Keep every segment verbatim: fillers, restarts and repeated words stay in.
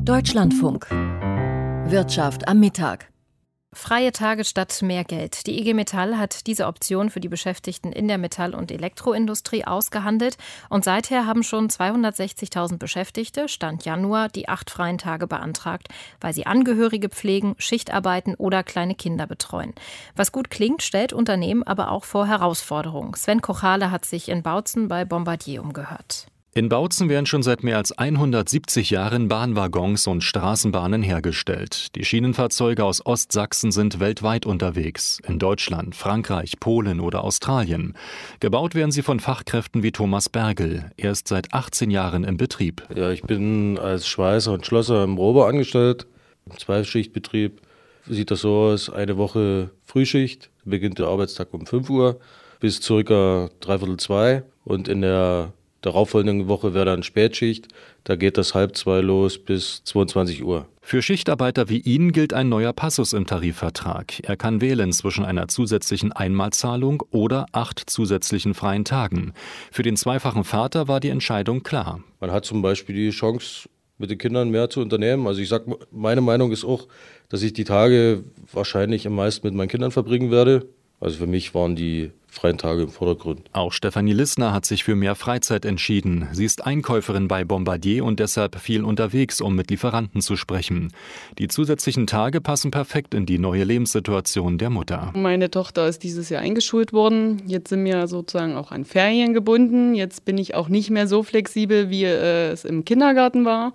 Deutschlandfunk. Wirtschaft am Mittag. Freie Tage statt mehr Geld. Die I G Metall hat diese Option für die Beschäftigten in der Metall- und Elektroindustrie ausgehandelt. Und seither haben schon zweihundertsechzigtausend Beschäftigte, Stand Januar, die acht freien Tage beantragt, weil sie Angehörige pflegen, Schichtarbeiten oder kleine Kinder betreuen. Was gut klingt, stellt Unternehmen aber auch vor Herausforderungen. Sven Kochale hat sich in Bautzen bei Bombardier umgehört. In Bautzen werden schon seit mehr als hundertsiebzig Jahren Bahnwaggons und Straßenbahnen hergestellt. Die Schienenfahrzeuge aus Ostsachsen sind weltweit unterwegs. In Deutschland, Frankreich, Polen oder Australien. Gebaut werden sie von Fachkräften wie Thomas Bergel. Er ist seit achtzehn Jahren im Betrieb. Ja, ich bin als Schweißer und Schlosser im Rohbau angestellt. Im Zweischichtbetrieb sieht das so aus: eine Woche Frühschicht, beginnt der Arbeitstag um fünf Uhr bis circa dreiviertel zwei. Und in der darauffolgenden Woche wäre dann Spätschicht, da geht das halb zwei los bis zweiundzwanzig Uhr. Für Schichtarbeiter wie ihn gilt ein neuer Passus im Tarifvertrag. Er kann wählen zwischen einer zusätzlichen Einmalzahlung oder acht zusätzlichen freien Tagen. Für den zweifachen Vater war die Entscheidung klar. Man hat zum Beispiel die Chance, mit den Kindern mehr zu unternehmen. Also ich sag, meine Meinung ist auch, dass ich die Tage wahrscheinlich am meisten mit meinen Kindern verbringen werde. Also für mich waren die freien Tage im Vordergrund. Auch Stefanie Lissner hat sich für mehr Freizeit entschieden. Sie ist Einkäuferin bei Bombardier und deshalb viel unterwegs, um mit Lieferanten zu sprechen. Die zusätzlichen Tage passen perfekt in die neue Lebenssituation der Mutter. Meine Tochter ist dieses Jahr eingeschult worden. Jetzt sind wir sozusagen auch an Ferien gebunden. Jetzt bin ich auch nicht mehr so flexibel, wie äh, es im Kindergarten war.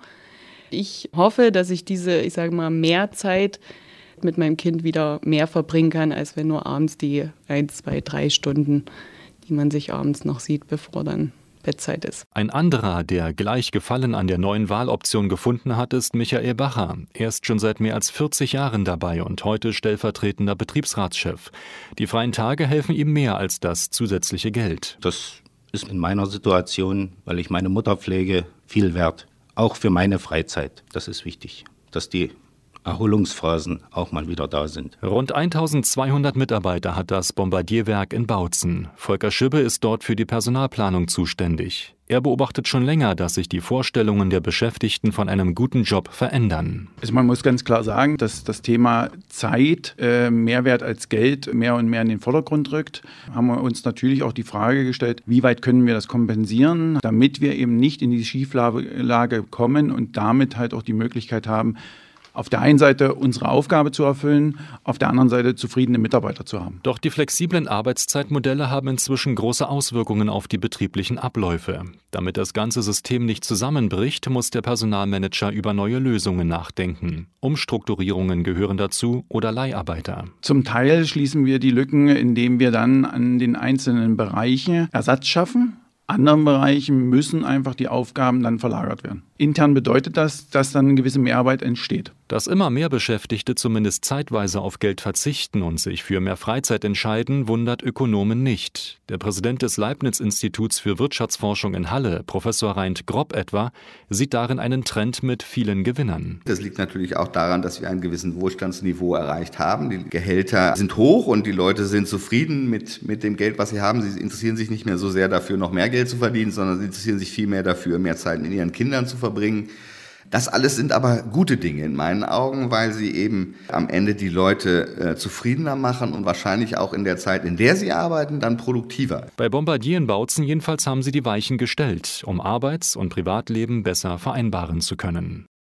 Ich hoffe, dass ich diese, ich sage mal, mehr Zeit mit meinem Kind wieder mehr verbringen kann, als wenn nur abends die ein, zwei, drei Stunden, die man sich abends noch sieht, bevor dann Bettzeit ist. Ein anderer, der gleich Gefallen an der neuen Wahloption gefunden hat, ist Michael Bacher. Er ist schon seit mehr als vierzig Jahren dabei und heute stellvertretender Betriebsratschef. Die freien Tage helfen ihm mehr als das zusätzliche Geld. Das ist in meiner Situation, weil ich meine Mutter pflege, viel wert. Auch für meine Freizeit. Das ist wichtig, dass die Erholungsphasen auch mal wieder da sind. Rund eintausendzweihundert Mitarbeiter hat das Bombardierwerk in Bautzen. Volker Schibbe ist dort für die Personalplanung zuständig. Er beobachtet schon länger, dass sich die Vorstellungen der Beschäftigten von einem guten Job verändern. Also man muss ganz klar sagen, dass das Thema Zeit, äh, Mehrwert als Geld, mehr und mehr in den Vordergrund rückt. Haben wir uns natürlich auch die Frage gestellt, wie weit können wir das kompensieren, damit wir eben nicht in die Schieflage kommen und damit halt auch die Möglichkeit haben, auf der einen Seite unsere Aufgabe zu erfüllen, auf der anderen Seite zufriedene Mitarbeiter zu haben. Doch die flexiblen Arbeitszeitmodelle haben inzwischen große Auswirkungen auf die betrieblichen Abläufe. Damit das ganze System nicht zusammenbricht, muss der Personalmanager über neue Lösungen nachdenken. Umstrukturierungen gehören dazu oder Leiharbeiter. Zum Teil schließen wir die Lücken, indem wir dann an den einzelnen Bereichen Ersatz schaffen. Anderen Bereichen müssen einfach die Aufgaben dann verlagert werden. Intern bedeutet das, dass dann eine gewisse Mehrarbeit entsteht. Dass immer mehr Beschäftigte zumindest zeitweise auf Geld verzichten und sich für mehr Freizeit entscheiden, wundert Ökonomen nicht. Der Präsident des Leibniz-Instituts für Wirtschaftsforschung in Halle, Professor Reint Grob etwa, sieht darin einen Trend mit vielen Gewinnern. Das liegt natürlich auch daran, dass wir ein gewisses Wohlstandsniveau erreicht haben. Die Gehälter sind hoch und die Leute sind zufrieden mit, mit dem Geld, was sie haben. Sie interessieren sich nicht mehr so sehr dafür, noch mehr Geld zu verdienen, sondern sie interessieren sich viel mehr dafür, mehr Zeit mit ihren Kindern zu verbringen. Das alles sind aber gute Dinge in meinen Augen, weil sie eben am Ende die Leute äh, zufriedener machen und wahrscheinlich auch in der Zeit, in der sie arbeiten, dann produktiver. Bei Bombardier in Bautzen jedenfalls haben sie die Weichen gestellt, um Arbeits- und Privatleben besser vereinbaren zu können.